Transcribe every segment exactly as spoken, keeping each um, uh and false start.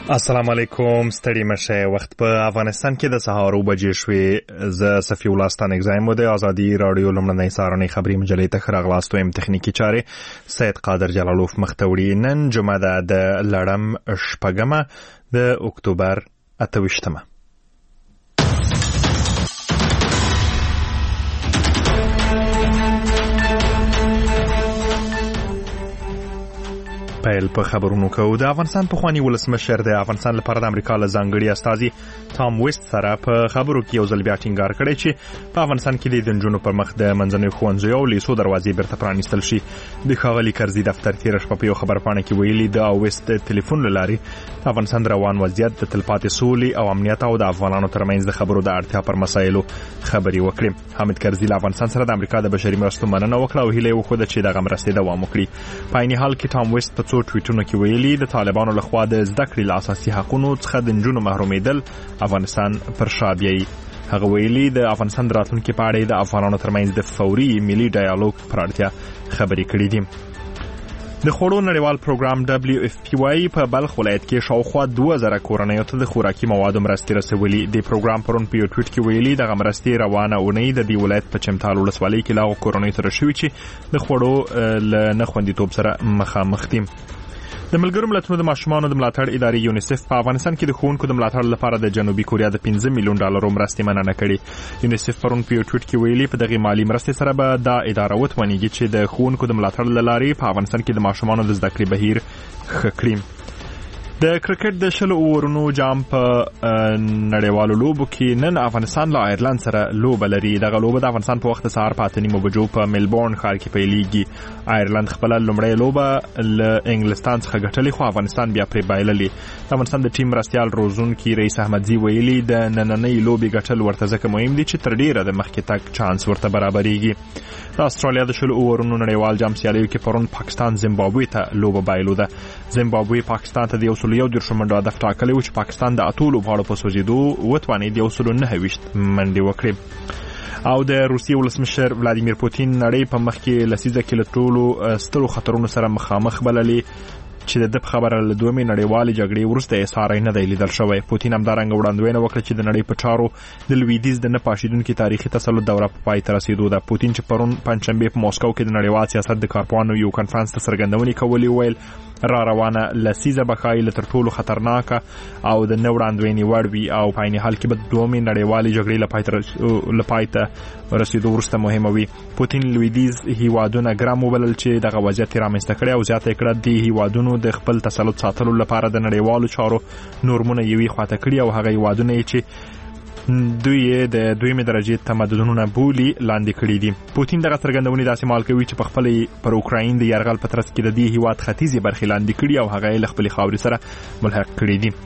السلام علیکم، ستړي مشه. وخت په افغانستان کې د سهار او بجې شوې. ز صفی الله ستان اگزایم د ازادي رادیو لمړنۍ سارنې خبري مجلې ته خراغلاستو ایم تخنیکی چاره سید قادر جلالوف مختوری. نن جمعه ده د لړم شپږمه د اکتوبر اته ویشتمه. پیل په خبرونو کو. د افغانستان پخوانی ولسمشر د افغانستان لپاره د امریکا له ځانګړي استازي ټام ویسټ سره په خبرو کې یو ځل بیا ټینګار کړی چې په افغانستان کې د نجونو پر مخ د منځنیو ښوونځیو او لیسو دروازې بیرته پرانیستل شي. د ښاغلي کرزي دفتر تېره شپه په یو خبرپاڼه کې ویلي د ویسټ د ټلیفون له لارې د افغانستان د روان وضعیت د تلپاتې سولې او امنیت او د افغانانو ترمنځ د خبرو د اړتیا پر مسایلو خبرې وکړي. حامد کرزي له افغانستان سره د امریکا د بشري مرستو مننه وکړه او هیله یې وښوده چې دغه مرستې دوام وکړي. په عین حال کې ټام ویسټ په څو ټویټونو کې ویلي د طالبانو لخوا د زده کړې له اساسي حقوقو څخه د نجونو محرومیدل افغانستان پر شا بیایي. هغه ویلي د افغانستان د راتلونکي په اړه د افغانانو ترمنځ د فوري ملي ډایالوګ پر اړتیا خبرې کړې دي. د خوړو نړیوال پروګرام دبليو اف پی وايي په بلخ ولایت کې شاوخوا دوه زره کورنیو ته د خوراکي موادو مرستې رسولي. د پروګرام پرون په یو ټویټ کې ویلي دغه مرستې روانه اونۍ د دې ولایت په چمتال ولسوالۍ کې لاغو کورنیو ته رسوي چې د خوړو له نه خوندیتوب سره مخامخ دي. د ملګرو ملتونو د ماشومانو د ملاتړ ادارې یونیسف په افغانستان کې د ښوونکو د ملاتړ لپاره د جنوبي کوریا د پنځه میلیون ډالرو مرستې مننه کړې. یونیسف پرون په یو ټویټ کې ویلي په دغه مالی مرستې سره به دا اداره وتوانیږي چې د ښوونکو د ملاتړ له لارې په افغانستان کې د ماشومانو د زده کړې بهیر ښه کړي. د کرکټ د شلو اورونو جام په نړیوالو لوبو کې نن افغانستان له آیرلند سره لوبه لري. دغه لوبه د افغانستان په وخت سهار په اته نیمو بجو په ملبورن ښار کې پیلېږي. آیرلند خپل لومړی لوبه له انګلستان څخه ګټلې خو افغانستان بیا پرې بایللې. د افغانستان د ټیم مرستیال روزونکي رئیس احمدزي ویلي د نننۍ لوبې ګټل ورته ځکه مهم دي چې تر ډیره د مخکې تګ چانس ورته برابرېږي. د استرالیا د شلو اورونو نړیوال جام سیالیو کې پرون پاکستان زیمبابوې ته لوبه بایلوده. زیمبابوې پاکستان ته د یو سل یو دېرش منډو هدف ټاکلی و چې پاکستان د اتو لوبغاړو په سوځېدو وتوانېد یو سل نهه ویشت منډې وکړي. او د روسیې ولسمشر ولادیمیر پوتین نړۍ په مخ کې لسیزه کې له ټولو سترو خطرونو سره مخامخ بللې چې د دب خبره له دومې نړیوالې جګړې وروسته یې ساری نه دی لیدل شوی. پوتین همدارنګه وړاندوینه وکړه چې د نړۍ په چارو د لویدیځ د نه پاشیدونکي تاریخي تسلط دوره په پای ته رسېدو ده. پوتین چې پرون پنجشنبې په موسکو کې د نړیوال سیاست د کارپوهانو یو کنفرانس ته څرګندونې کولې ویل را روانه لسیزه به ښایي له تر ټولو خطرناکه او د نه وړاندوینې وړ وي او په عین حال کې به دومې نړیوالې جګړې له پای ته رسېدو وروسته مهمه وي. پوتین لویدیځ هیوادونه ګرم وبلل چې دغه وضعیت یې رامنځته کړی او زیاته یې کړه د هیوادونو د خپل تسلط ساتلو لپاره د نړیوالو چارو نورمونه یوې خواته کړي او هغه هیوادونه یې چې دوی د دویمې درجې تمدنونه بولي لاندې کړي دي. پوتین دغه څرګندونې داسې مال کوي چې په خپل پر اوکراین د یرغل په ترڅ کې د دې هیواد ختیځې برخې لاندې کړي او هغه یې له خپلې خاورې سره ملحق کړي دي.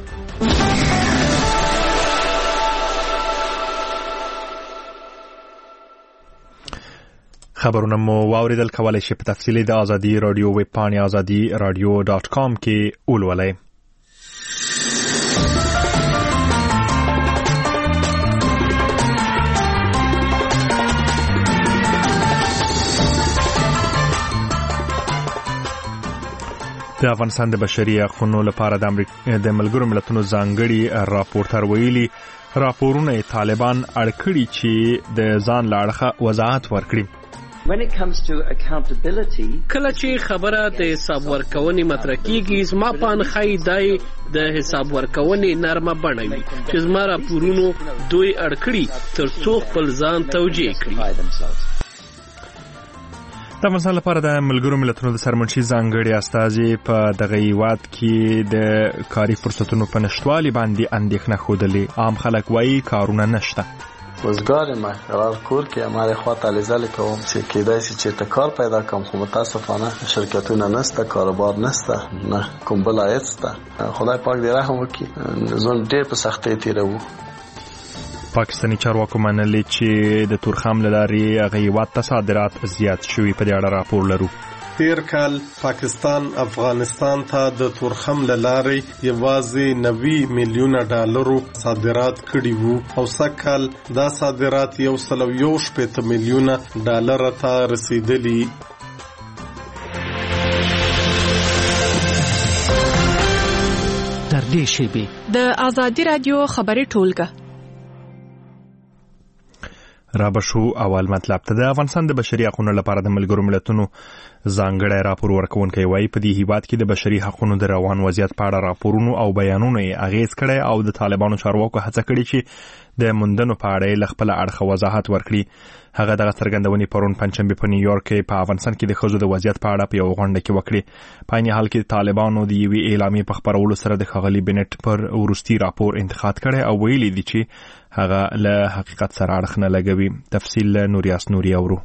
خبرونه مو واوریدل. کولی شئ په تفصیل د ازادي رادیو ویب پاڼې ازادي رادیو ډاټ کام کې ولولئ. د افغانستان د بشري حقوقو لپاره د امریکا د ملګرو ملتونو ځانګړي راپورټر ویلي راپورونه طالبان اړکړي چې د ځان لاړخه وضاحت ورکړي. When it comes to accountability, کله چې خبره د حساب ورکونې مطرح کیږي زما پان خای دای د حساب ورکونې نرمه بڼه وي چې زما راپورونو دوی اړکړي تر څو خپل ځان توجیه کړي. د افغانستان لپاره د ملګرو ملتونو د سرمنشي ځانګړي استازي په دغه هیواد کې د کاري فرصتونو په نشتوالي باندې اندېښنه ښودلې. عام خلک وایي کارونه نشته. وزګار ما قرار کور کې امر خواته لیزل کوم چې کېدای شي چې کار پیدا کوم خو متاسفانه شرکتونه نشته، کاروبار نشته، نه کوم بل عاید شته. خدای پاک دې رحم وکړي. زون ډېر په سختۍ تیرو. پاکستاني چارواکو منلي چې د تورخم له لارې هغه هیواد ته صادرات زیات شوي. په دې اړه راپور لرو. تیر کال پاکستان افغانستان ته د تورخم له لارې یوازې نوي میلیونه ډالرو صادرات کړي وو او سږکال دا صادرات یو سل او یو شپېته میلیونه ډالر ته رسیدلي. در نږدې شي. د آزادي رادیو خبري ټولګه را بشو اول مطلب ته د افغانستان د بشري حقوقو لپاره د ملګرو ملتونو ځانګړی راپور ورکوونکی وایي په دې هیواد کې د بشري حقوقو د روان وضعیت په اړه راپورونو او بیانونو یې اغیز کړی او د طالبانو چارواکو هڅه کړې چې د موندنو په اړه یې خپل اړخ وضاحت ورکړي. هغه دغه څرګندونې پرون پنځشنبه په نیویارک کې په افغانستان کې د ښځو د وضعیت په اړه په یو غونډه کې وکړي. په عین حال کې طالبانو د یوې اعلامیې په خپرولو سره د ښاغلي بنټ پر وروستي راپور انتقاد کړی او ویلي دي چې هغه له حقیقت سره اړخ نه لګوي. تفصیل نوریاس نوري اورو.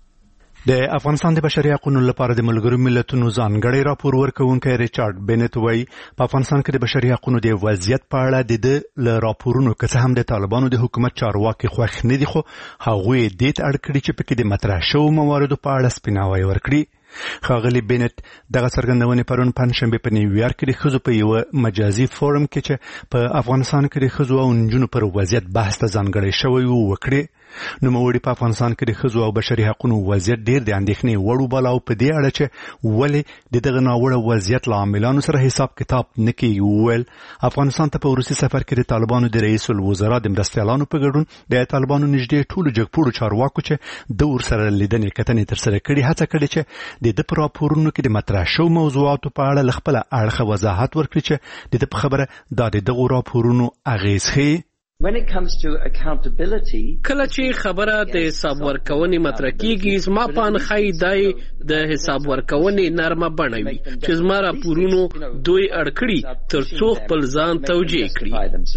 د افغانستان د بشري حقوقو لپاره د ملګرو ملتونو ځانګړی راپور ورکوونکی ریچارډ بنټ وایي په افغانستان کې د بشري حقوقو د وضعیت په اړه د ل راپورونو که څه هم د طالبانو د حکومت چارواکي خوښ نه دي، خو هغوی دې ته اړ کړي چې پکې د مطرح شوو مواردو په اړه سپیناوی ورکړي. ښاغلي بنټ دغه څرګندونې پرون پنځشنبه په نیویارک کې د ښځو په یو مجازي فورم کې چې په افغانستان کې د ښځو او نجونو پر وضعیت بحث ته ځانګړی شوی و وکړي. نوموړي په افغانستان کې د ښځو او بشري حقوقو وضعیت ډېر د اندېښنې وړ وباله او په دې اړه چې ولې د دغه ناوړه وضعیت له عاملانو سره حساب کتاب نه کیږي وویل افغانستان ته په وروستي سفر کې د طالبانو د رئیس الوزرا د مرستیالانو په ګډون د طالبانو نږدې ټولو جګپوړو چارواکو چې د ورسره لیدنې کتنې ترسره کړي هڅه کړې چې د د په راپورونو کې د مطرح شوو موضوعاتو په اړه له خپله اړخه وضاحت ورکړي چې د ده په خبره دا د دغو راپورونو اغیز ښیي. When it comes to accountability, کله چې خبره د حساب ورکونې مطرح کیږي زما په انخای دای د حساب ورکونې نرمه بڼه وي چې زما راپورونو دوی اړکړي ترڅو خپل ځان توجیه کړي.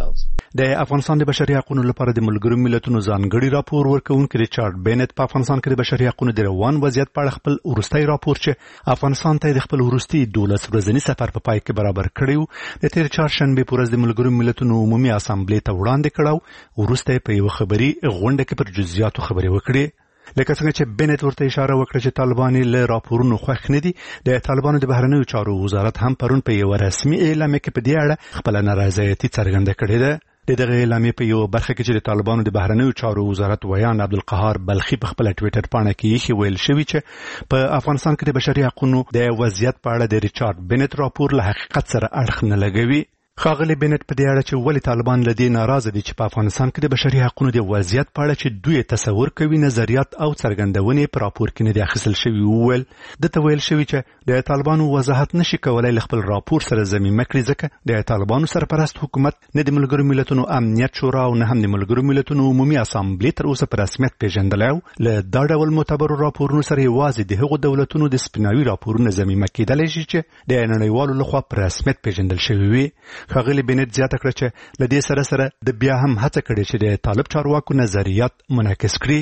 د افغانستان د بشري حقوقو لپاره د ملګرو ملتونو ځانګړي راپور ورکوونکی ریچارډ بنټ په افغانستان کې د بشري حقوقو د روان وضعیت په اړه خپل وروستی راپور چې افغانستان ته د خپل وروستي دولس ورځني سفر په پای کې برابر کړی و د تیر چهارشنبې په ورځ د ملګرو ملتونو عمومي اسامبلې ته وړاندې کړو. وروسته په یو خبري غونډه کې پر جزئیاتو خبرې وکړي. لکه څنګه چې بنټ ورته اشاره وکړه چې طالبان له راپورونو خوښ نه دي، د طالبانو د بهرنیو چارو وزارت هم پرون په یو رسمي اعلامیه کې په دې اړه خپل نارضایتي څرګنده کړې ده. د دغه اعلامیې په یو برخه کې چې د طالبانو د بهرنیو چارو وزارت ویان عبدالقهار بلخي په خپل ټوئیټر پاڼه کې یې ویل شوی چې په افغانستان کې د بشري حقوقو د وضعیت په اړه د ریچارډ بنټ راپور له حقیقت سره اړخ نه لګوي. ښاغلي بنټ په دې اړه چې ولې طالبان له دې ناراضه دي چې په افغانستان کې د بشري حقوقو د وضعیت په اړه چې دوی تصور کوي نظریات او څرګندونې په راپور کې نه دي اخیستل شوي وویل. دته ویل شوي چې د طالبانو وضاحت نشي کولای له خپل راپور سره ضمیمه کړي ځکه د طالبانو سرپرست حکومت نه د ملګرو ملتونو امنیت شورا او نه هم د ملګرو ملتونو عمومي اسامبلې تر اوسه په رسمیت پیژندلی او له دا ډول معتبرو راپورونو سره یوازې د هغو دولتونو د سپیناوي راپورونه ضمیمه کېدلی شي چې د نړیوالو لخوا په رسمیت پیژندل شوي وي. ښاغلي بنټ زیاته کړه چې له دې سره سره د بیا هم هڅه کړې چې د طالب چارواکو نظریات منعکس کړي.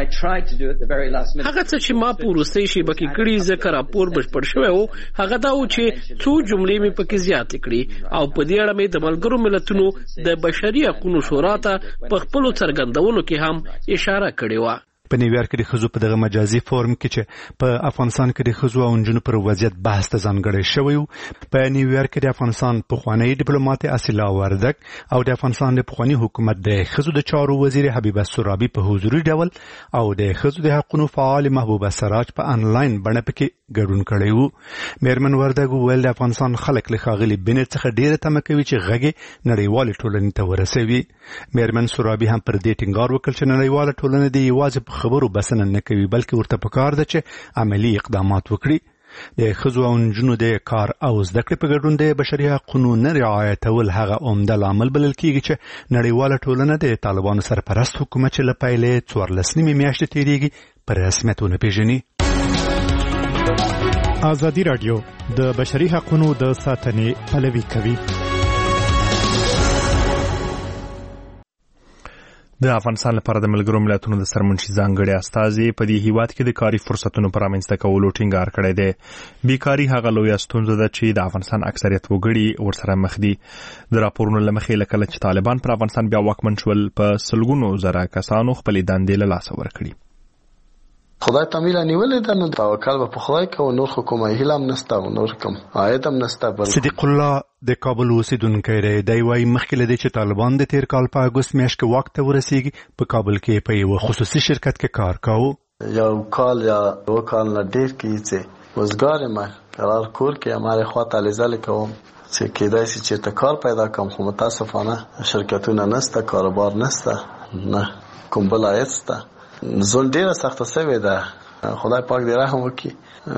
هغه څه چې ما په وروستۍ شیبه کې کړي ځکه راپور بشپړ شوی و هغه دا و چې څو جملې مې پکې زیاتې کړي او په دې اړه مې د ملګرو ملتونو د بشري حقوقو شورا ته په خپلو څرګندونو کې هم اشاره کړې وه. په نیویارک کې د ښځو په دغه مجازي فورم کې چې په افغانستان کې د ښځو او نجونو پر وضعیت بحث ته ځانګړی شوی و په نیویارک کې د افغانستان پخوانی ډیپلوماټ اصیله وردک او د افغانستان د پخوانی حکومت د ښځو د چارو وزیر حبیبه سرابي په حضوري ډول او د ښځو د حقوقو فعال محبوبه سراج په انلاین بڼه پکې ګډون کړی و. میرمن وردک وویل د افغانستان خلک له ښاغلي بنټ څخه ډیره تمه کوي چې غږ نړیوالې ټولنې ته ورسوي. میرمن سرابي هم پر دې ټینګار وکړ چې نړیواله ټولنه د یوازې په خبرو بسنه نه کوي بلکې ورته پکار ده چې عملی اقدامات وکړي. د ښځو او نجونو د کار او زده کړې په ګډون د بشري حقوقو نه رعایتول هغه عمده لامل بلل کېږي چې نړیواله ټولنه د طالبانو سرپرست حکومت چې له پیلې څوارلس نیمې میاشتې تېرېږي په رسمیت ونه پېژني. ازادي راډیو د بشري حقوقو د ساتنې پلوي کوي. د افغانستان لپاره د ملګرو ملتونو د سرمنشي ځانګړي استازي په دې هیواد کې د کاري فرصتونو پر رامنځته کولو ټینګار کړی دی. بیکاري هغه لویه ستونزه ده چې د افغانستان اکثریت وګړي ورسره مخ دي. د راپورونو له مخې لکه چې طالبان پر افغانستان بیا واکمن شول په سلګونو زره کسانو خپلې دندې له لاسه ورکړي. خدای تعالی نیولې ده نو توکل په خدای کوو نور حکومت هیله هم نشته او نور کوم عاید هم نشته. صدیق الله د کابل اوسیدونکی دی. دی وايي مخکې له دې چې طالبان د تیر کال په اګوست میاشت کې واک ته ورسیږي په کابل کې په یو خصوصي شرکت کې کار کاوه. یو کال یا یو کال نه ډیر کې چې وزګار ما قرار کور کې اماره خواته لیزل کوم چې کېدای شي چې ته کار پیدا کوم خو متاسفانه شرکتونه نسته کاروبار نسته نه کوم بلایت سته زون ډیره سخته سوي ده خدای پاک دې رحم وکړي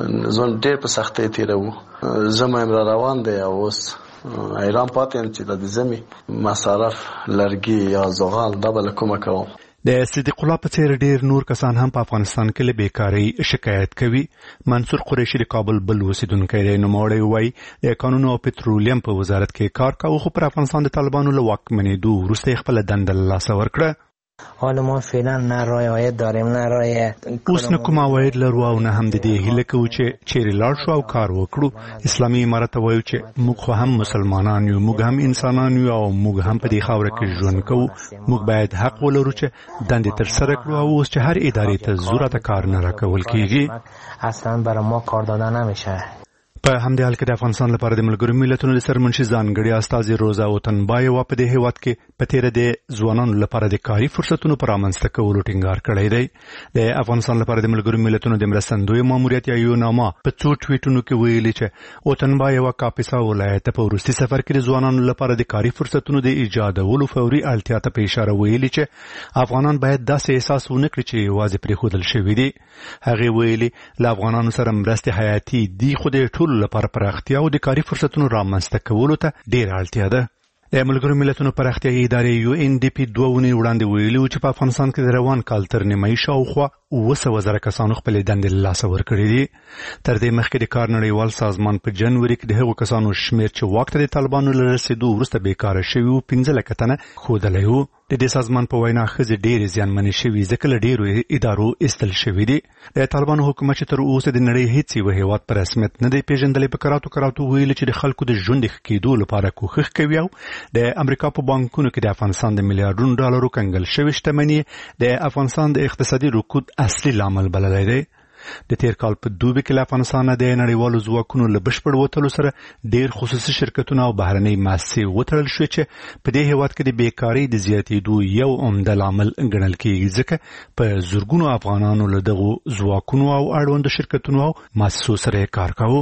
زون ډیر په سختۍ تیرو زما امر روان دی اوس ایران پاتې چې د زمي مصارف لرګي یا زغال دبل کومه کوم د صدیق الله په څیر ډیر نور کسان هم په افغانستان کې له بیکاری شکایت کوي. منصور قریشي د کابل بل اوسیدونکی دی. نوموړی وایي د قانون او پټرولیم په وزارت کې کار کاوه خو پر افغانستان د طالبانو له واکمنېدو وروسته خپل دنده له لاسه ورکړه. حالا ما فعلا نه رای عاید داریم نه رای اوس نه کوم عواید لرو او نه هم د دې هیله کوو چې چیرې لاړ شو او کار وکړو. اسلامي امارت وایي چې موږ خو هم مسلمانان یو، موږ هم انسانان یو او موږ هم په دې خاوره کې ژوند کوو. موږ باید حق ولرو چې دندې ترسره کړو او اوس چې هر ادارې ته ضرورت کار نه راکول کیږي اصلا برای ما کار داده نمیشه. په همدې حال کې د افغانستان لپاره د ملګرو ملتونو د سرمنشي ځانګړي استازي روزا اوتنبایوا په دې هیواد کې په تیر د ځوانانو لپاره د کاري فرصتونو پر رامنځته کولو ټینګار کړی دی. د افغانستان لپاره د ملګرو ملتونو د مرستندوی ماموریت یا یوناما په څو ټویټونو کې ویلي چې اوتنبایوا کاپیسا ولایت په وروستي سفر کې د ځوانانو لپاره د کاري فرصتونو د ایجادولو فوري اړتیا ته په اشاره ویلي چې افغانان باید داسې احساس ونه کړي چې یوازې پرېښودل شوي دي. هغې ویلي له افغانانو سره مرستې حیاتي دي خو د ټولو لپاره پراختیا او د کاري فرصتونو رامنځته کولو ته ډېره اړتیا ده. د ملګرو ملتونو پراختیایي ادارې یو ان ډي پي دوه اونۍ وړاندې ویلي چې په افغانستان کې د روان کال تر نیمایي شاوخوا اوه سوه زره کسانو خپلې دندې له لاسه ورکړې دي. تر دې مخکې د کار نړیوال سازمان په جنوري کې د هغو کسانو شمېر چې واک ته د طالبانو له رسېدو وروسته بیکاره شوي وو پنځه لکه تنه ښودلی وو. د دې سازمان په وینا ښځې ډېرې زیانمنې شوي ځکه له ډېرو ادارو ایستل شوي دي. د طالبانو حکومت چې تر اوسه د نړۍ هېڅ یو هېواد په رسمیت نه دی پېژندلی په کراتو کراتو ویلي چې د خلکو د ژوند ښه کېدو لپاره کوښښ کوي او د امریکا په بانکونو کې د افغانستان د میلیارډونو ډالرو کنګل شوې شتمني د افغانستان د اقتصادي رکود اصلي لامل بللی دی. د تیر کال په دوبي کې له افغانستانه د نړیوالو ځواکونو له بشپړ وتلو سره ډېر خصوصي شرکتونه او بهرنۍ مؤسسې وتړل شوې چې په دې هېواد کې د بیکارۍ د زیاتېدو یو عمده لامل ګڼل کېږي ځکه په زرګونو افغانانو له دغو ځواکونو او اړوندو شرکتونو او مؤسسو سره کار کاوه.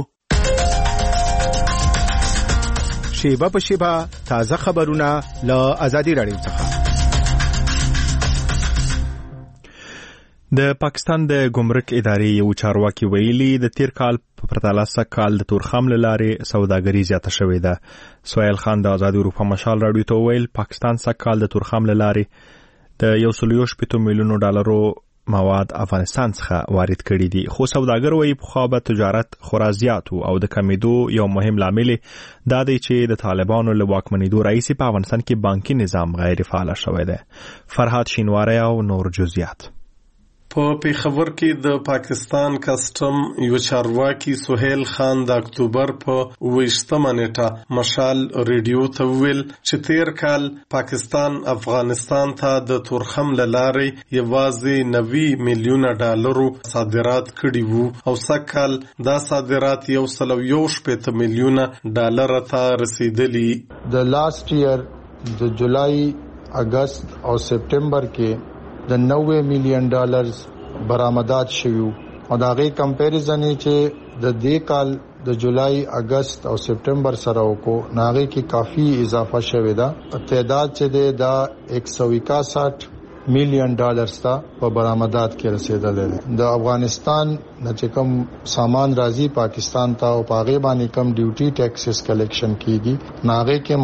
شیبه په شیبه تازه خبرونه له ازادي راډیو څخه. د پاکستان د ګمرک ادارې یو چارواکي ویلي د تیر کال په پرتله سږ کال د تورخم له لارې سوداګري زیاته شوې ده. سهیل خان د آزادي اروپا مشال راډیو ته وویل پاکستان سږ کال د تورخم له لارې د یو سل یو شپېتو میلیونو ډالرو مواد افغانستان څخه وارد کړي دي خو سوداګر وایي پخوا به تجارت خورا زیات او د کمیدو یو مهم لامل دا دی چې د طالبانو له واکمنېدو راهیسې په افغانستان کې بانکي نظام غیر فعال شوی دی. فرهاد شینواری او نور جزئیات. په پیښور کې د پاکستان کسټم یو چارواکي سهیل خان د اکتوبر په اوویشتمه نیټه مشال ریډیو ته ویل چې تیر کال پاکستان افغانستان ته د تورخم له لارې یوازې نوي میلیونه ډالرو صادرات کړي وو او سږ کال دا صادرات یو سل یو شپېته میلیونه ډالر ته رسیدلي. د لاست ایئر د جولای اگست او سپټمبر کې د نوے میلیون ډالرز برآمدات شوي او دا غي کمپیریزن چې د دې کال د جولای اگست او سپټمبر سره وکړو ناغي کې کافی اضافه شوی دا. تعداد چې دا ایک سو اکسٹھ میلیون ډالرز ته په برآمدات کې رسیدل دي. د افغانستان نه چې کوم سامان راځي پاکستان ته او پاغه باندې کم ډیوټي ټیکسز کلیکشن کیږي ناغي کې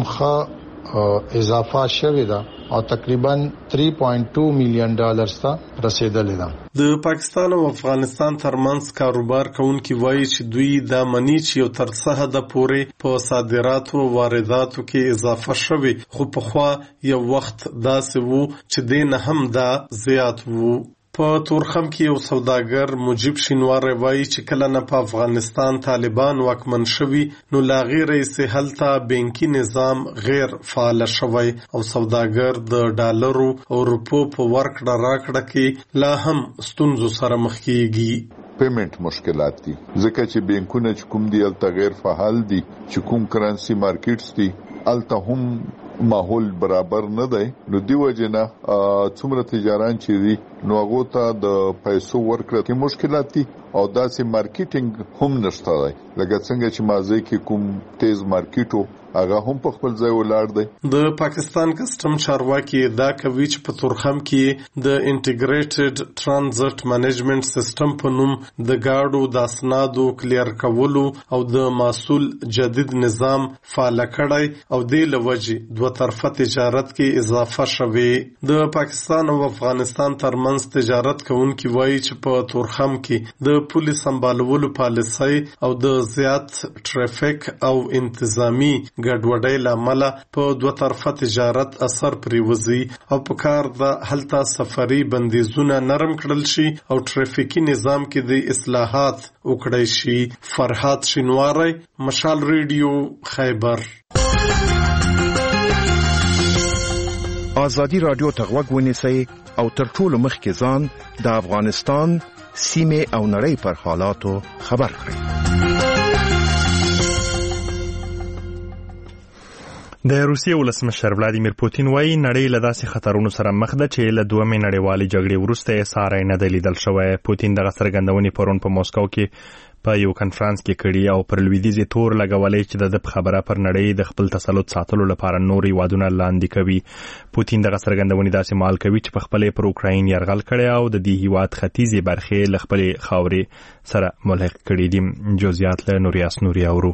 مخه اضافه شوی دا او تقریبا تھری پوائنٹ ٹو میلیون ډالرز ته رسیدلې ده. د پاکستان او افغانستان ترمنځ کاروبار کوونکي وایي چې دوی دا مني چې یو تر څه حده پورې په صادراتو او وارداتو کې اضافه شوي خو پخوا یو وخت داسې وو چې دې نه هم دا زیات وو. په تورخم کې یو سوداګر مجيب شینوار وایي چې کله نه په افغانستان طالبان واکمن شوي نو لا غیر یې هلته بانکي نظام غیر فعال شوی او سوداګر د ډالرو او روپو په ورکړه راکړه کې لا هم ستونزو سره مخ کیږي. پیمنٹ مشکلات دي ځکه چې بانکونه چې کوم دي الته غیر فعال دي چې کوم کرنسي مارکیټس دي الته هم ماحول برابر نه دی نو دی وجنه څومره تجاران چې دي نو هغه ته د پیسو ورکړه کې مشکلات دي او داسې مارکیټینګ هم نشته دی لکه څنګه چې مازه کې کوم تیز مارکیټو هغه هم په خپل ځای ولاړ دی. د پاکستان کسٹم چارواکي دا کوي چې په تورخم کې د انټیګریټډ ترانزیت منیجمنت سیستم په نوم د گاډو د اسنادو کلیر کولو او د محصول جدید نظام فعال کړی او د لوجي دوه طرفه تجارت کې اضافه شوه. د پاکستان او افغانستان ترمنځ تجارت کوونکي وایي چې په تورخم کې د پولیس سمبالولو پالیسي او د زیات ټریفیک او انتظامی ګډوډۍ لامل په دوه طرفه تجارت اثر پریوزي او په کار د هلته سفري بندیزونه نرم کړل شي او ټریفیکي نظام کې د اصلاحات وکړای شي. فرحات شینواری، مشال ریډیو، خیبر. آزادی رادیو ته غوږ ونیسئ او تر ټولو مخکې ځان د افغانستان سیمې او نړۍ پر حالاتو خبر کړئ. د روسیې ولسمشر ولادیمیر پوتین وایي نړۍ له داسې خطرونو سره مخ ده چې له دومې نړیوالې جګړې وروسته یې ساری نه دی لیدل شوی. پوتین دغه څرګندونې پرون په موسکو کې په یو کنفرانس کې کړي او پر لویدیځې تور لګولې چې د خبره پر نړۍ د خپل تسلط ساتلو لپاره نور هیوادونه لاندې کوي. پوتین دغه څرګندونې داسې مال کوي چې په خپل پر اوکراین یرغل کړي او د دې هیواد ختیځې برخې له خپل خاورې سره ملحق کړي دي. جزئیات له نوریاس نوري اورو.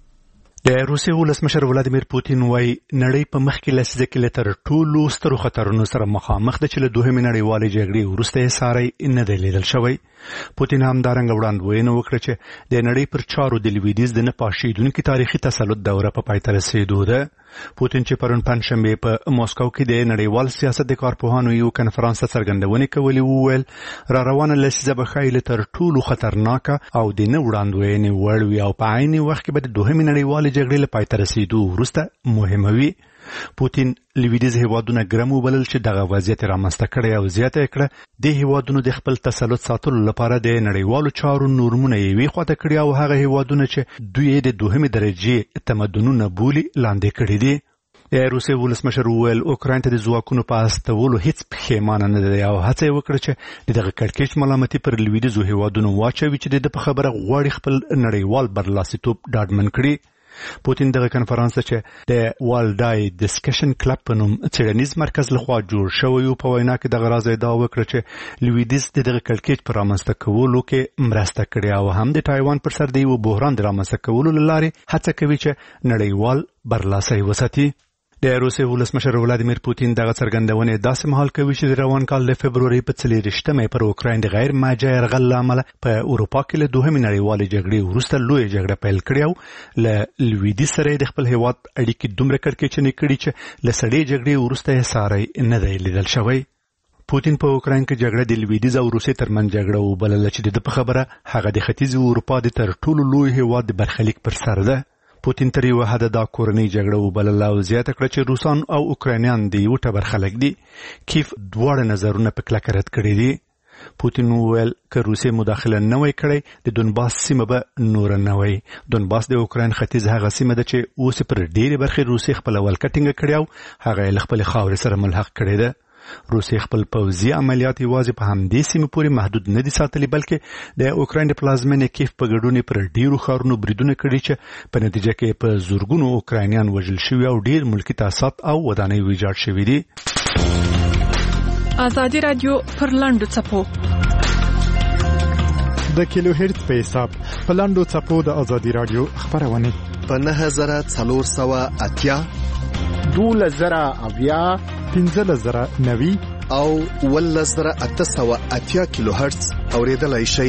د روسیې ولسمشر ولادیمیر پوتین وایي نړۍ په مخ کې لسیزه کې لتر ټولو سترو خطرونو سره مخامخ ده چې له دوهمې نړیوالې جګړې وروسته یې ساری نه دی لیدل شوی. پوتین همدارنګه وړاندوینه وکړه چې د نړۍ پر چارو د لویدیځ د نه پاشیدونکي تاریخي تسلط دوره په پای ته رسېدو ده. پوتین چې پرون پنځشنبه په موسکو کې د نړیوال سیاست د کارپوهانو یو کنفرانس ته څرګندونې کولې وویل را روانه لسیزه به ښایي له تر ټولو خطرناکه او د نه وړاندوینې وړ وي او په عین وخت کې به د دوهمې نړیوالې جګړې له پای ته رسېدو وروسته مهمه وي. پوتین لویدیځ هیوادونه ګرم وبلل چې دغه وضعیت رامنځته کړی او زیاته کړه د هیوادونو د خپل تسلط ساتلو لپاره د نړیوالو چارو نورمونه یې خواته کړی او هغه هیوادونه چې دوی د دوهمې درجې تمدنونه بولي لاندې کړي دي. د روسیې ولسمشر وویل اوکراین ته د ځواکونو په استولو هیڅ پښیمانه نه دی او هڅه یې وکړه چې دغه کړکېچ ملامتي پر لویدیځو هیوادونو واچوي چې د په خبره غواړي خپل نړیوال برلاسیتوب ډاډمن کړي. پوتین دغه کنفرانس چې د والډای ډسکشن کلب په نوم څېړنیز مرکز لخوا جوړ شوی په وینا کې دغه راز ادعا وکړه چې لویدیځ د دغه کړکېچ پر رامنځته کولو کې مرسته کړې او هم د تایوان پر سر د یو بحران د رامنځته کولو لارې هڅه کوي چې نړیوال برلاسي وساتي. د روسیې ولسمشر ولادیمیر پوتین دغه څرګندونې داسې مهال کوي چې د روان کال د فبروري په څلېرویشتمه پر اوکراین د غیر ماجه یرغل له امله په اروپا کې له دوهمې نړیوالې جګړې وروسته لویه جګړه پیل کړې او له لویدیځ سره د خپل هیواد اړیکې دومره کړکېچنې کړي چې له سړې جګړې وروسته یې ساری نه دی لیدل شوی. پوتین په اوکراین کې جګړه د لویدیځ او روسیې ترمنځ جګړه وبلله چې د په خبره هغه د ختیځې اروپا د تر ټولو لوی هیواد د برخلیک پر سر ده. پوتین تر یو حده دا کورنۍ جګړه وبلله او زیاته کړه چې روسان او اوکراینیان د یو ټبر خلک دي. کیف دواړه نظرونه په کلکه رد کړي دي. پوتین وویل که روسیې مداخله نه وای کړی د دونباس سیمه به نور نه وای. دونباس د اوکراین ختیځ هغه سیمه ده چې اوس پر ډېرې برخې روسیې خپل ولکه ټینګه کړې او هغه یې له خپلې خاورې سره ملحق کړې ده. روسیې خپل پوځي عملیات یوازې په همدې سیمې پورې محدود نه دي ساتلي بلکې د اوکراین د پلازمینې کیف په ګډون پر ډیرو ښارونو بریدونه کړي چې په نتیجه کې په زورګونو اوکراینیان وژل شوي او ډیر ملکي تاسیسات او ودانۍ ویجاړ شوي دي. آزادي رادیو پر لاندو څپو د کیلو هرت په حساب په لاندو څپو د آزادي رادیو خبرونه په نه زره څلور سوه اتیا دوله زره اویا پنځه زره نوي او اوله زره اته سوه اتیا کیلو هرتز اوریدلای شئ.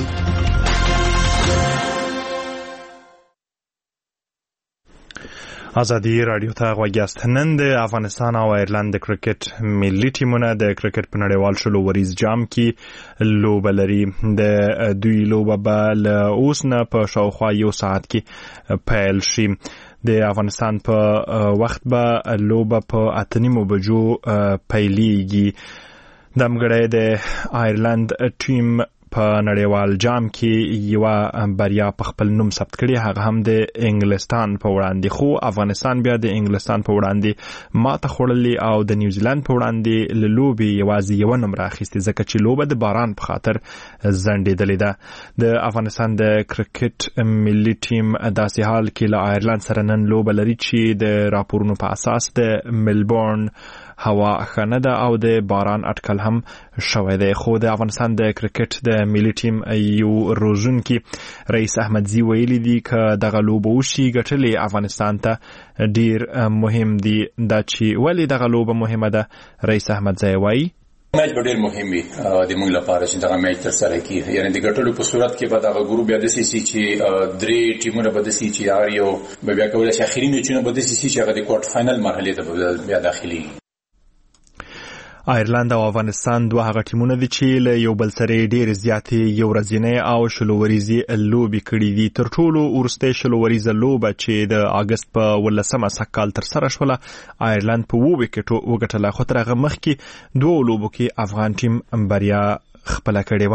آزادي رادیو ته غوږ یاست. نن د افغانستان او ایرلند د کرکټ ملي ټیمونه د کرکټ په نړیوال شلو وریز جام کې لوبه لري. د دوی لوبه به له اوس نه په شاوخوا یو ساعت کې پیل شي. د افغانستان په وخت به لوبه په اته نیمو بجو پیلیږي. دمګړی د ایرلند ټیم په نړیوال جام کې یو بریا په خپل نوم ثبت کړي، هغه هم د انګلستان په وړاندې، خو افغانستان بیا د انګلستان په وړاندې ماته خوړلې او د نیوزیلند په وړاندې له لوبې یوازې یو نمره اخیستې، ځکه چې لوبه د باران په خاطر ځنډېدلې ده. د افغانستان د کرکټ ملي ټیم داسې حال کې له آیرلند سره نن لوبه لري چې د راپورونو په اساس د ملبورن هوا ښه نه ده او د باران اټکل هم شوی دی. خو د افغانستان د کرکټ د ملي ټیم یو روزونکي رئیس احمدزي ویلي دي که دغه لوبه وشي ګټلې افغانستان ته ډیر مهم دي. دا چې ولې دغه لوبه مهمه ده، رئیس احمدزي وایي میچ به ډیر مهم وي د موږ لپاره چې دغه میچ ترسره کیږي، یعنی د ګټلو په صورت کې به دغه ګروپ بیا داسې شي چې درې ټیمونه به داسې چې هر یو به بیا کولی شي اخري میچونه به داسې شي چې هغه د کوارټر فاینل مرحلې ته بیا داخليږي. آیرلند او افغانستان دوه هغه ټیمونه دي چې له یو بل سره ډېر زیاتې یو ورځنۍ او شلووريزي لوبې کړې دي. تر ټولو وروستۍ شلووريزه لوبه چې د اگست په ولسمه سکال تر سره شوله، آیرلند په اووه وکټو وګټله، خو تر هغه مخکې دوه لوبو کې افغان ټیم بریا خپله کړې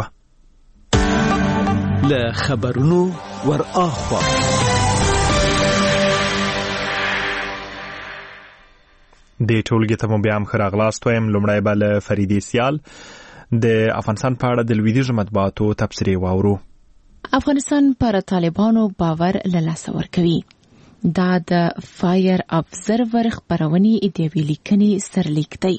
وه. له خبرونو ور اخوا د ټولګي ته مو بیا هم ښه راغلاست وایم. لومړی به له فریدې سیال د افغانستان په اړه د لویدیځو مطبوعاتو تبصرې واورو. افغانستان پر طالبانو باور له لاسه ورکوي. دا د فایر ابزرور خپرونې د یوې لیکنې سرلیک دی.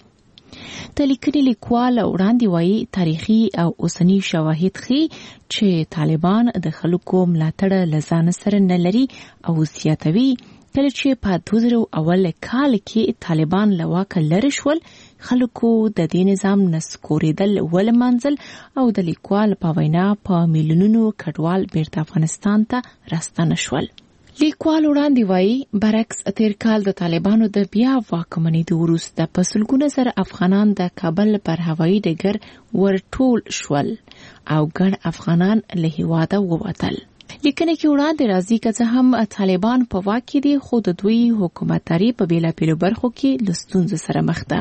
د لیکنې لیکوال وړاندې وایي تاریخي او اوسنی شواهد ښیي چې طالبان د خلکو ملاتړ له ځان سره نه لري او زیاتوي کله چې په دوه زره اول کال کې طالبان له واکه لرې شول، خلکو د دې نظام نسکورېدل ولمانځل او د لیکوال په وینا په میلیونونو کډوال بیرته افغانستان ته راستنه شول. لیکوال وړاندې وایي برعکس تیر کال د طالبانو د بیا واکمنېدو وروسته په سلګونه زره افغانان د کابل پر هوایي ډګر ورټول شول او ګڼ افغانان له هېواده ووتل. لیکنه کې وړاندې راځي که څه هم طالبان په واک کې دي، خو د دوی حکومتداري په بیلابیلو برخو کې له ستونزو سره مخ ده.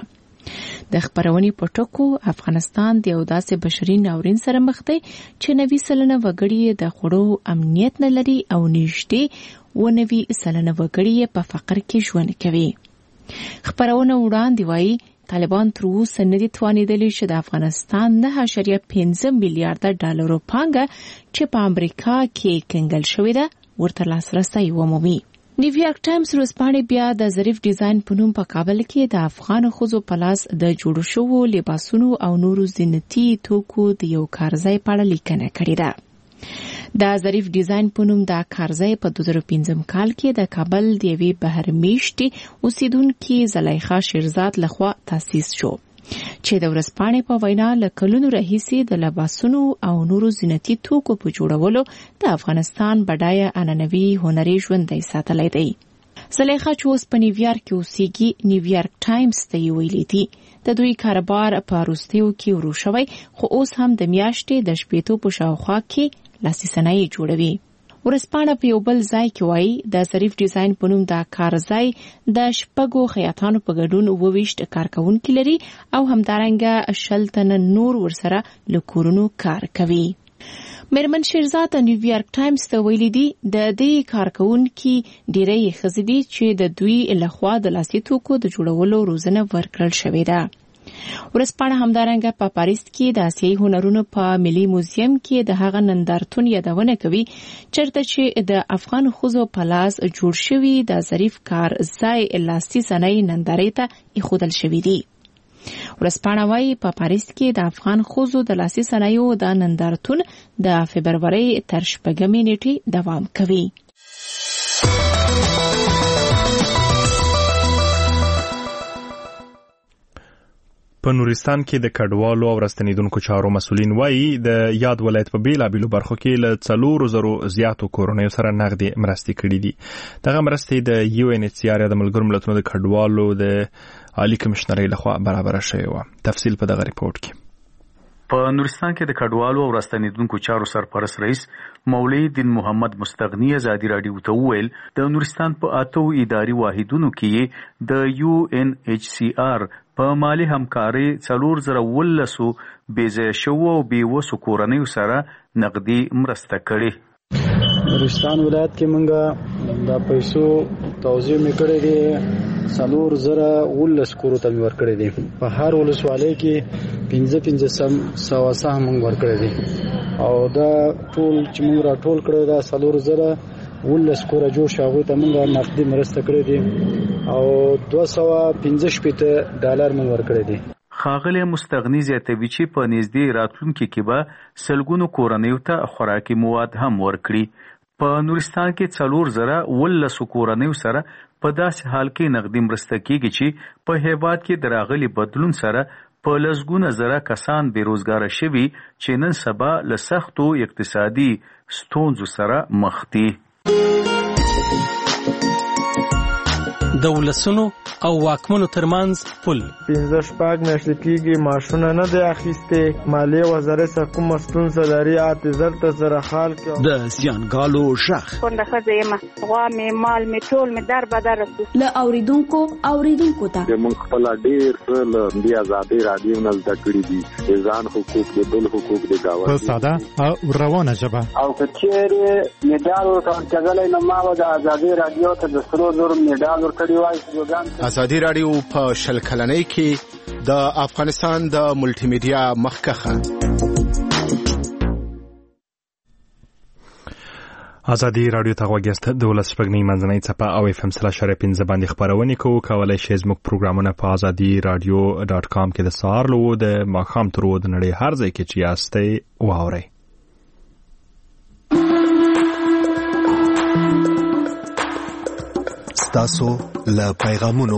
د خپرونې په ټکو افغانستان د یو داسې بشري ناورین سره مخ دی چې نوي سلنه وګړي د خوړو امنیت نه لري او نږدې اووه نوي سلنه وګړي په فقر کې ژوند کوي. خپرونه وړاندې وایي طالبان تر اوسه نه دي توانېدلي چې د افغانستان نه اعشاریه پنځه میلیارډه ډالرو پانګه چې په امریکا کې کنګل شوې ده ورته لاسرسی ومومي. نیویارک ټایمز ورځپاڼې بیا د ظریف ډیزاین په نوم په کابل کې د افغان ښځو په لاس د جوړو شوو لباسونو او نورو زینتي توکو د یو کارځای په اړه لیکنه کړې ده. د ظریف ډیزاین په نوم دا کارځای په دوه زره پنځم کال کې د کابل د یوې بهرمیشتې اوسیدونکي زلیخا شیرزاد لخوا تاسیس شو چې د ورځپاڼې په وینا له کلونو راهیسې د لباسونو او نورو زینتي توکو په جوړولو د افغانستان بډایه عنعنوي هنري ژوندی ساتلی دی. زلیخا چې اوس په نیویارک کې اوسیږي، نیویارک ټایمز ته یې ویلي دي د دوی کاروبار په وروستیو کې ورو شوی، خو اوس هم د میاشتې د شپېتو په شاوخوا کې لاسي صنایع جوړوي. ورځپاڼه په یو بل ځای کې وایي د ظریف ډیزاین په نوم دا کارځای د شپږو خیاطانو په ګډون اووه ویشت کارکوونکي لري او همدارنګه شل تنه نور ورسره له کورونو کار کوي. میرمن شیرزاد د نیویارک ټایمز ته ویلي دي د دې کارکوونکي ډیری ښځې دي چې د دوی لخوا د لاسي توکو د جوړولو روزنه ورکړل شوې ده. ورځپاڼه همدارنګه په پاریس کې د آسیایي هنرونو په ملي موزیم کې د هغه نندارتون یادونه کوي چېرته چې د افغان ښځو په لاس جوړ شوي د ظریف کارځای لاسي صنایع نندارې ته ایښودل شوي دي. ورځپاڼه وایي په پاریس کې د افغان ښځو د لاسي صنایعو د نندارتون د فبرورۍ تر شپږمې نیټې دوام کوي. په نورستان کې د کډوالو او راستنیدونکو چارو مسولین وایي د یاد ولایت په بیلابیلو برخو کې له څلورو زرو زیاتو کورنیو سره نغدي مرستې کړي دي. دغه مرستې د یو ان ایچ سی آر د ملګرو ملتونو د کډوالو د عالی کمشنرۍ لخوا برابر شوی و. تفصیل په دغه ریپورت کې. په نورستان کې د کډوالو او راستنیدونکو چارو سرپرست رئیس مولوی دین محمد مستغنی ازادي راډیو ته وویل د نورستان په اتو اداري واحدونو کې د یو ان ایچ سی آر په مالی همکاري څلور زره ولسو بېځایه شوو او بېوسو کورنیو سره نقدي مرسته کړې. نورستان ولایت کې مونږه د پیسو توزیع مې کړی دی څلور زره ولس کورو ته مې ورکړی دی. په هر ولسوالۍ کې پنځه پنځه سوه سهم مونږ ورکړی دی او دا ټول چې مونږ راټول کړی دا څلور زره ولس کوره جوړ شو هغوی ته مونږ نقدي مرسته کړې دي او دوه سوه پنځه شپېته ډالر مونږ ورکړی دی. ښاغلی مستغني زیاتوي چې په نږدې راتلونکي کې به سلګونو کورنیو ته خوراکي مواد هم ورکړي. په نورستان کې څلور زره ولسو کورنیو سره په داسې حال کې نقدي مرسته کیږي چې په هیواد کې د راغلي بدلون سره په لسګونه زره کسان بېروزګاره شوي چې نن سبا له سختو اقتصادي ستونزو سره مخ دي. د ولسونو او واکمنو ترمنځ پل پنځه شپږ میاشتې کېږي معاشونه نه دی اخیستې. مالیې وزارت څخه کومه ستونزه لري اته زر ته سره حال کې د زیانګالو غږ کونډه ښځه یم غوا مې مال مې ټول مې در بدر رسو له اوریدونکو اوریدونکو ته موږ خپل ډېر څه له دې ازادۍ راډیو نه زده کړي دي د ځان حقوق د بل حقوق د ګاونډي په ساده او روانه ژبه او که چیرې مډال ورکول کېدلی نو ما به د ازادۍ راډیو ته د سرو زرو مډال ورکړی وای. ازادي راډیو په شل کلنۍ کې د افغانستان د ملټي میډیا مخکخه. ازادي راډیو ته غوږیاست. د ولس شپږنۍ منځنۍ څپه او اف ام سره شری پنځه باندې خبرونه کوو. کولای شئ زموږ پروګرامونه په ازادي راډیو ډاټ کام کې د سهار لو د ماښام تر د نړۍ هر ځای کې چې یاستئ واورئ. تاسو له پیغامونو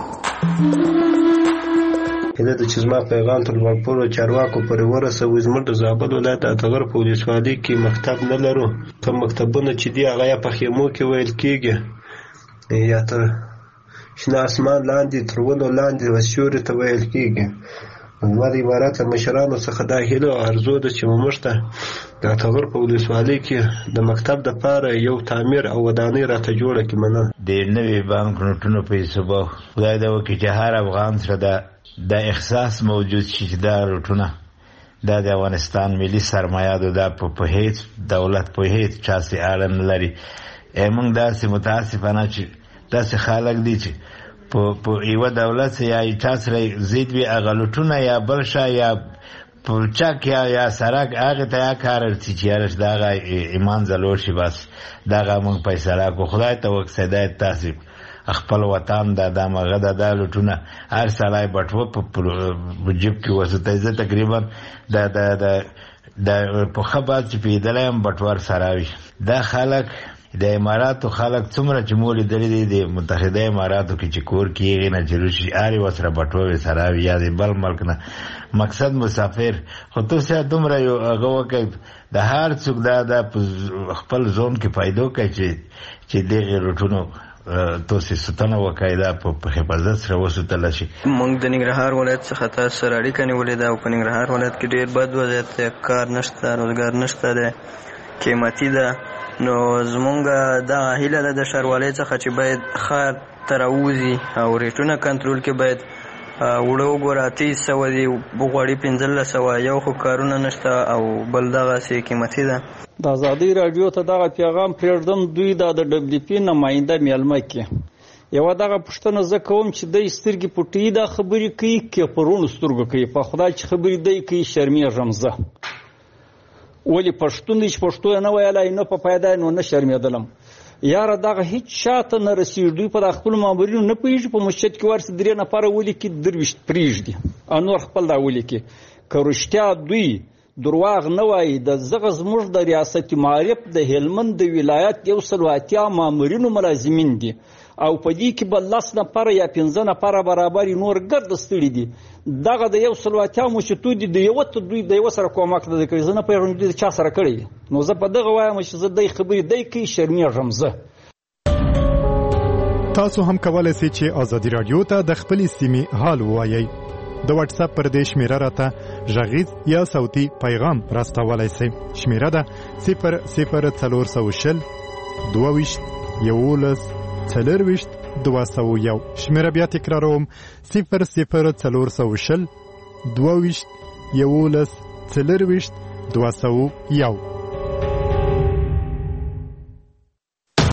کله چې زما پیغام تر ورپورو چارواکو پورې ورسوي. زموږ د زابل ولایت اتغر په ولسوالۍ کې مکتب نه لرو. کوم مکتبونه چې دي هغه یا په خیمو کې ویل کېږي یا تر شنه اسمان لاندې تر ونو لاندې وسیوري ته ویل کېږي. زما د عبارت له مشرانو څخه دا هیله او ارزو ده چې موږ ته د اتغر په ولسوالۍ کې د مکتب دپاره یو تعمیر او ودانۍ راته جوړه کړي. مننه. د نوي بانک نوټونو په حسابه خدای دې وکړي چې هر افغان سره د د احساس موجود شي چې دا نوټونه دا د افغانستان ملي سرمایه ده. دا په هیڅ دولت په هیڅ چا سي اړه نه لري. موږ داسې متاسفانه چې داسې خلک دي چې په یوه دولت یا چا سره زید وي هغه نوټونه یا بل شی یا پلچک یا یا سړک هغې ته یا کار ارسي چې یاره د هغه ایمان ځلور شي بس دغه موږ فیصله کړو. خدای ته وکړئ تاسې خپل وطن دا د مغه د دالټونه هر سړی بټو په جيب کې وسته. زه تقریبا د د د په خبر چې پیدلم بټور سراوي. دا خلک د اماراتو خلک څومره چې مولې درې دي د متحده اماراتو کې چې کور کېږي نه جلوشي اړي وسره بټوي سراوي یا د بل ملک نه مقصد مسافر خو تاسو دومره یو هغه وکړي د هر څوک دا د خپل ځون کې پیدا کوي چې چې دغه روټونو تاسو ستنه وکایدا په حفاظت سره وسوتل شي. موږ د ننګرهار ولایت څخه تاسو سره اړیکه نیولې ده او په ننګرهار ولایت کې ډېر بد وضعیت دی. کار نشته، روزګار نشته دی، قیمتي ده. نو زمونږ دا هیله ده د ښاروالۍ څخه چې باید ښار ته راووځي او ریټونه کنټرول کې باید وړه وګوره اته سوه دي وغواړي پنځلس سوه. یو خو کارونه نشته او بل دغسې قیمتي ده. د ازادۍ راډیو ته دغه پیغام پرېږدم. دوی دا د ډبلیو پي نماینده میلمه کې یوه دغه پوښتنه زه کوم چې دی سترګې پټوي دا خبرې کوي که په روڼو سترګو کوي. په خدای چې خبرې دی کوي شرمېږم زه. ولې پښتون دی چې پښتو یې نه ویلی نه په پیدا نو نه شرمېدلم. یاره دغه هیڅ شاته نه رسېږي. دوی په د خپلو مامورینو نه پوهېږي. په مسجد کې ورسې درې نفره ولیکي درویشت پرېږدي او نور خپل دا ولیکي. که رښتیا دوی درواغ نه وایي د زغه زموږ د ریاست معارف د هلمند د ولایت یو سل و اتیا مامورینو ملازمین دي او په دې کې به لس نفره یا پنځه نفره برابر نور ګرد ستړي دي. دغه د یو سل و اتیا مشتو دي د یو ته دوی د یو سره کومک نه کوي. زه نه پوهېږم دوی د چا سره کړی. نو زه په دغه وایم چې زه دی خبرې دی کوي شرمېږم زه. تاسو هم کولای شئ چې ازادي راډیو ته د خپلې سیمې حال ووایئ. د واتس اپ پر دې شمیره راته غږیز یا صوتي پیغام راستولای شئ. شمیره ده صفر صفر څلور سوه شل دوه ویشت یولس څلور ویشت دوه سوه یو. شمیره بیا تکراروم صفر صفر څلور سوه شل دوه ویشت یولس څلرویشت دوه سوه یو.